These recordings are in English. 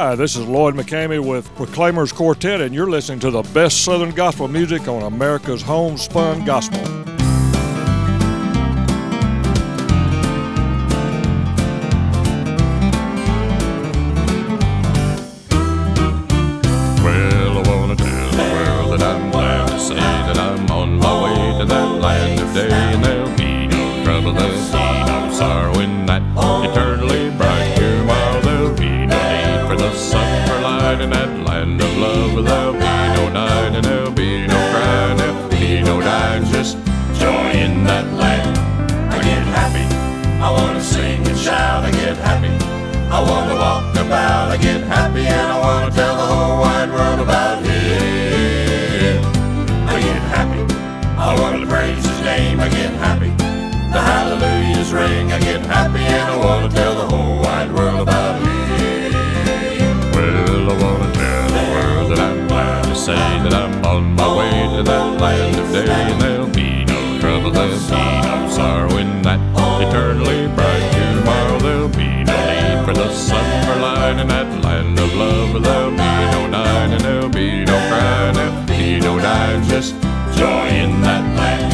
Hi, this is Lloyd McCamey with Proclaimers Quartet, and you're listening to the best Southern gospel music on America's homespun gospel. Well, I want to tell the world that I'm glad to say that I'm on my way to that land of day, and there'll be no trouble, there'll be no sorrow in that eternally bright tomorrow. There'll be no need for the sun for light in that land of love. There'll be no night and there'll be no crying, there'll be no dying, just joy in that land. I get happy, I want to sing and shout, I get happy, I want to walk about, I get happy, and I want to tell the whole wide world about Him. I get happy, I want to praise His name, I get happy, the hallelujahs ring, I get happy, and I want to tell the whole wide world about Him. Well, I want to tell the world that I'm glad to say that I'm on my way to that land of day, and there'll be no trouble, there'll be no sorrow in that eternally bright tomorrow. There'll be no need for the sun for light in that land of love. There'll be no night and there'll be no crying, there'll be no dying, just joy in that land.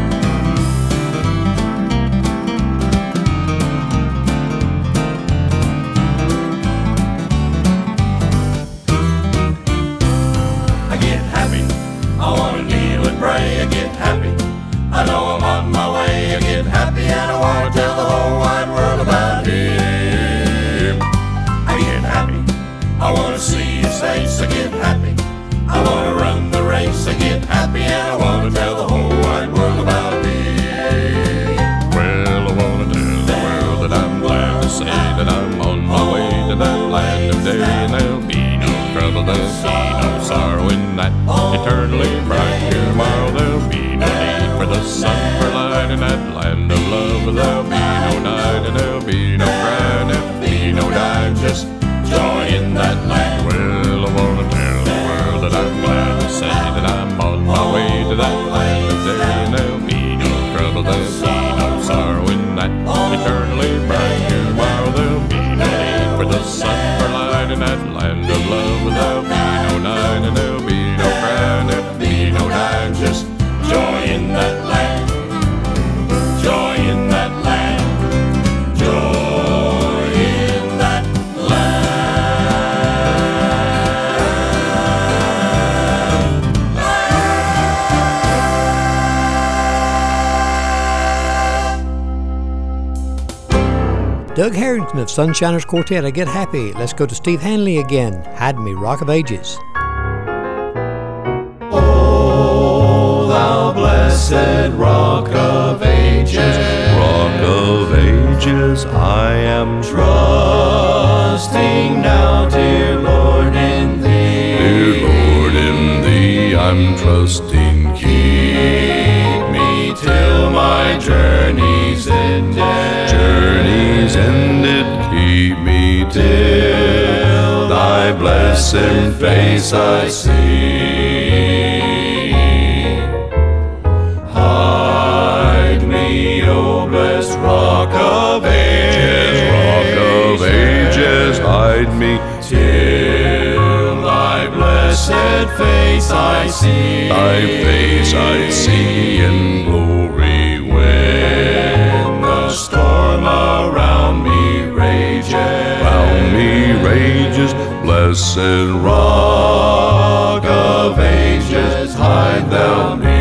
I get happy, I want to kneel and pray, I get happy, I know I'm on my way, I get happy, and I want to tell the whole wide world about Him. I get happy, I want to see His face, I get happy, I want to run the race, I get happy, and I want to tell the whole wide world about Him. Well, I want to tell the world that I'm glad to say that I'm on my way to that land of day, and there'll be no trouble, there'll be no sorrow in that eternally bright tomorrow. There'll be no need for the sun for light in that land of love. There'll be no night and there'll be no crying, there'll be no dying, just joy in that land. Well, I want to tell the world that I'm glad to say that I'm on my way to that land of day, and there'll be no trouble, there'll be no sorrow in that eternally bright tomorrow. There'll be no need for the sun for light in that land of love. There'll be no night and there'll be no crying, there'll be no dying, just joy in that land. Joy in that land. Joy in that land. Doug Harrington of Sunshiners Quartet, I Get Happy. Let's go to Steve Hanley again. Hide Me, Rock of Ages. Oh, thou blessed Rock of Ages, Rock of Ages, I am trusting now, dear Lord, in Thee. Dear Lord, in Thee I'm trusting. Keep me till my journey's ended. Journey's ended, keep me till Thy blessed face I see. Hide me, O blessed Rock of Ages, Rock of Ages, hide me till Thy blessed face I see. Thy face I see in glory When the storm around me rages, round me rages. Blessed Rock of Ages, hide Thou me.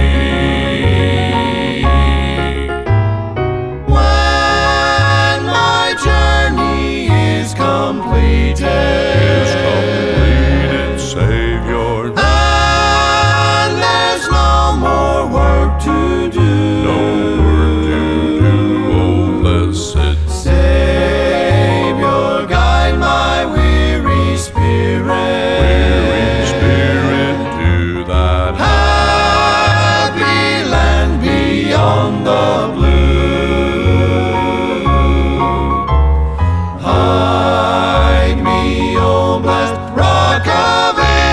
When my journey is completed, Savior, and there's no more work to do, no word to do, oh blessed Savior, guide my weary spirit to that happy land beyond the blue. Hide me, O blessed Rock of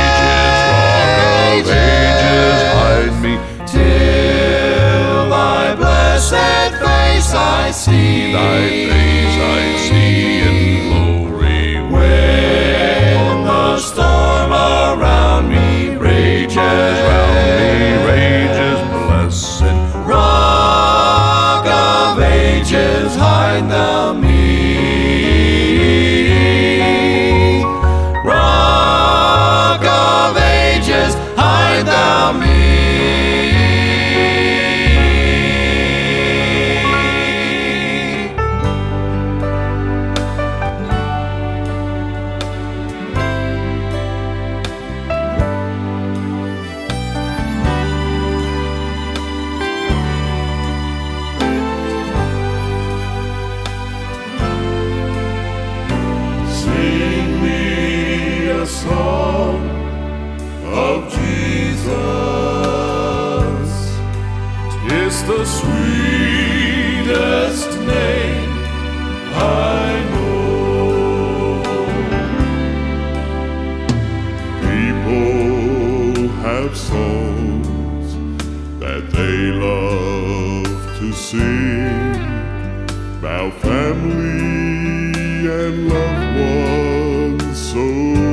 Ages, hide me till Thy blessed face I see. Thy face I see in glory. When the storm around me rages, blessed Rock of Ages, hide thou me. Rock of Ages, hide thou me. Sing me a song of Jesus. 'Tis the sweetest name I know. People have songs that they love to sing about family and loved ones so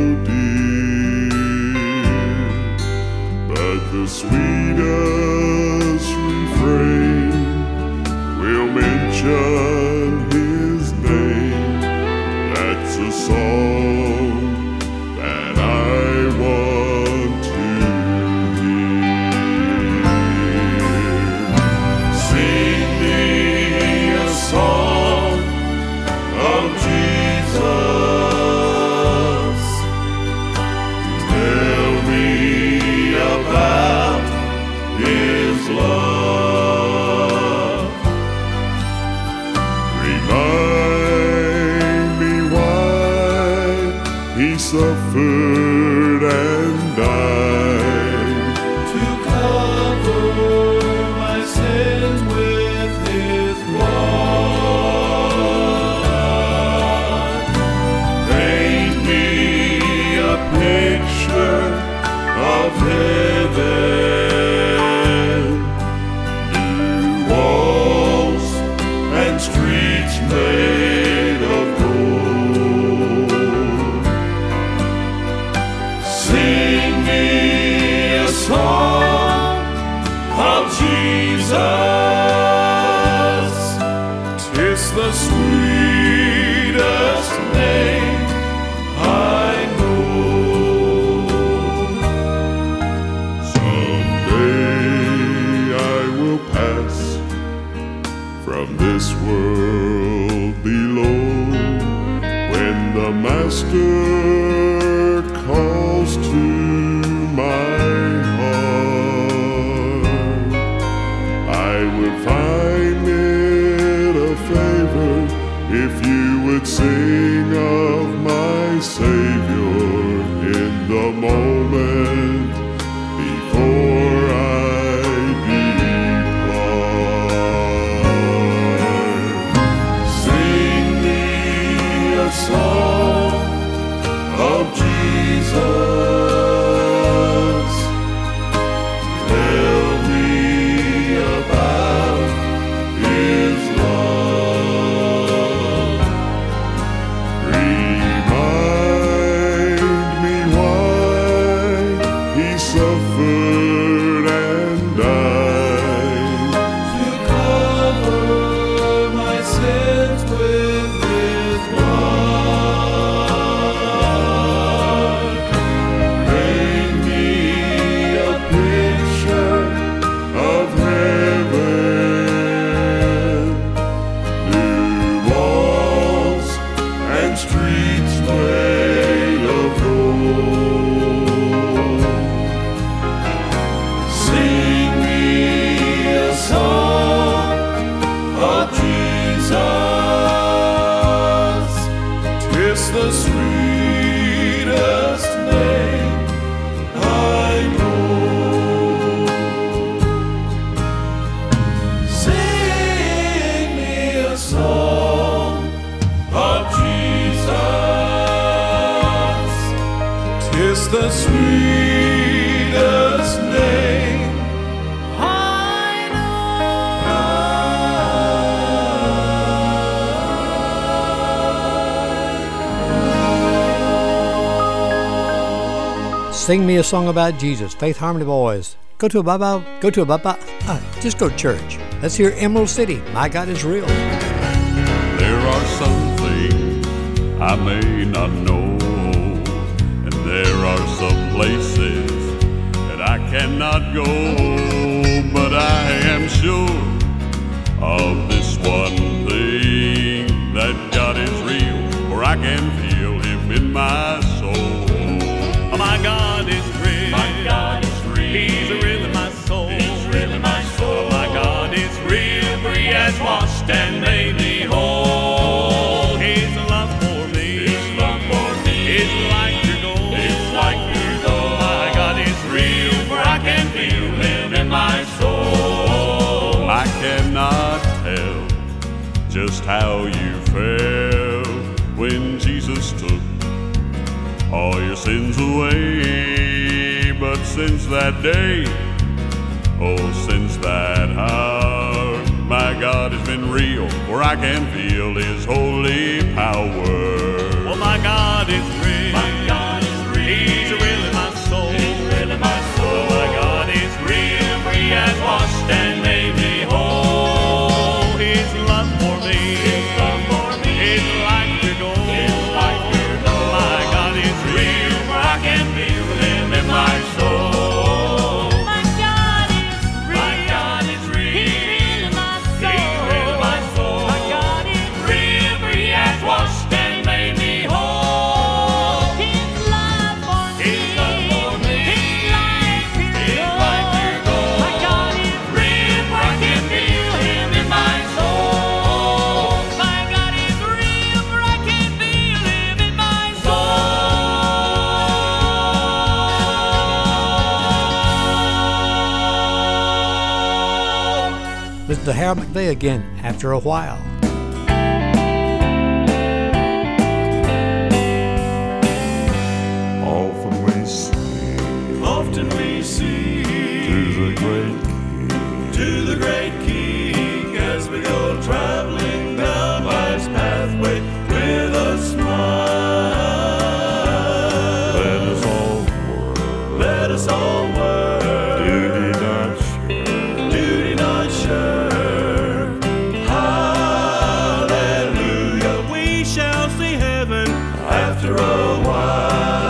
dear, but the sweetest refrain will mention His name. That's a song that I want to hear. Sing me a song of Jesus. Tell me about His love. Remind me why He suffered and died to cover my sins with His blood. Paint me a picture of heaven, new walls and streets made of gold. Sing me a song of Jesus. 'Tis the sweetest name I know. Someday I will pass from this world below, when the Master calls to my heart. I would find it a favor if you would sing of my Savior in the moment before I depart. Sing me a song of Jesus. Tell me about His love. Remind me why He suffered and died to cover my sins with His blood. Paint me a picture of heaven, new walls and streets made of gold. Sing me a song of Jesus. 'Tis the sweetest name I know. Sing me a song of Jesus. 'Tis the sweetest name I know. Sing Me a Song About Jesus, Faith Harmony Boys. Just go to church. Let's hear Emerald City, My God is Real. There are some things I may not know, and there are some places that I cannot go, but I am sure of this one thing, that God is real, for I can feel Him in my soul. Oh, my God is real. My God is real. He's real in my soul. He's real in my soul. Oh, my God is real, for He has washed and made me whole. His love for me, His love for me is like pure gold. is like pure gold. My God is real, for I can feel Him in my soul. I cannot tell just how you felt when Jesus took all your sins away, but since that day, oh, since that hour, my God has been real, for I can feel His holy power. Oh, my God is real. My God is real. He's real in my soul. He's real in my soul. Oh, my God is real, for He has washed and made me whole. His love for me, His love for me is like pure gold. is like pure gold. My God is real, for I can feel Him in my soul. My God is real. My God is real. He's real in my soul. He's real in my soul. My God is Real, for He has washed and made me whole. His love for me. His love for me is like pure is gold. like pure gold. My God is Real, for I can feel Him in my soul. My God is real, for I can feel Him in my soul. Listen to Harold McVeigh again, After a While. Often we see to the great King as we go traveling down life's pathway with a smile. Let us all work. Duty not shirk. Hallelujah. We shall see heaven after a while.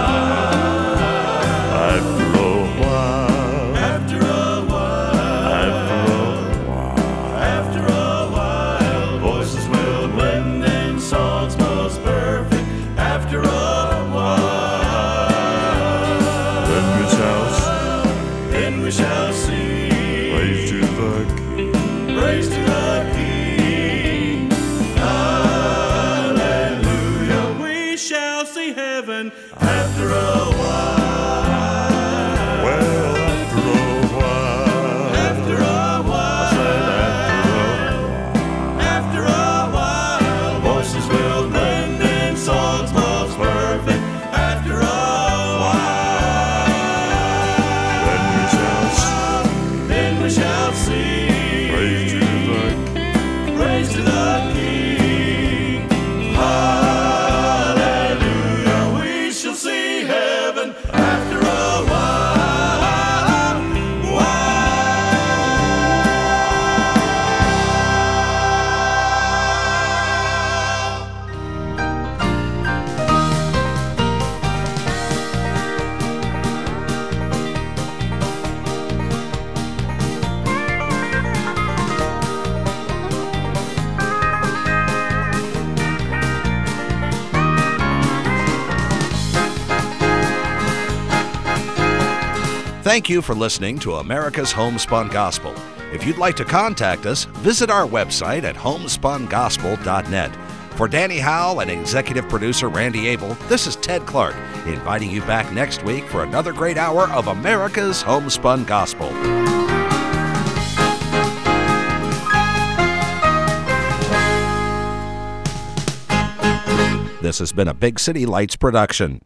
Voices will blend in songs most perfect after a while. Then we shall sing praise to the King. Hallelujah. We shall see heaven after a while. After a while, voices will blend in songs most perfect. After a while, then we shall sing praise to the King. Hallelujah. We shall see heaven after a while. Thank you for listening to America's Homespun Gospel. If you'd like to contact us, visit our website at homespungospel.net. For Danny Howell and executive producer Randy Abel, this is Ted Clark, inviting you back next week for another great hour of America's Homespun Gospel. This has been a Big City Lights production.